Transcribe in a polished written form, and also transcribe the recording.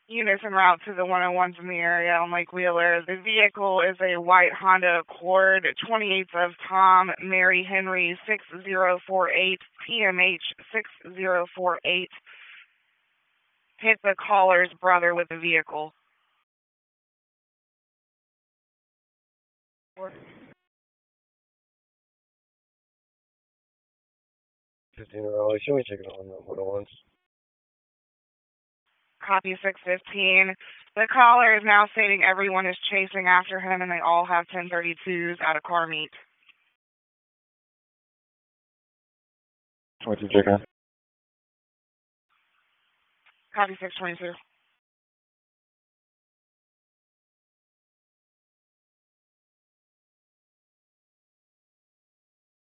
units en route to the 101s in the area on Lake Wheeler. The vehicle is a white Honda Accord, 28th of Tom, Mary Henry 6048, PMH 6048. Hit the caller's brother with the vehicle. 15 early. Should we take it on the 101s? Copy 615. The caller is now stating everyone is chasing after him and they all have 1032s at a car meet. 22 check on. Copy 622.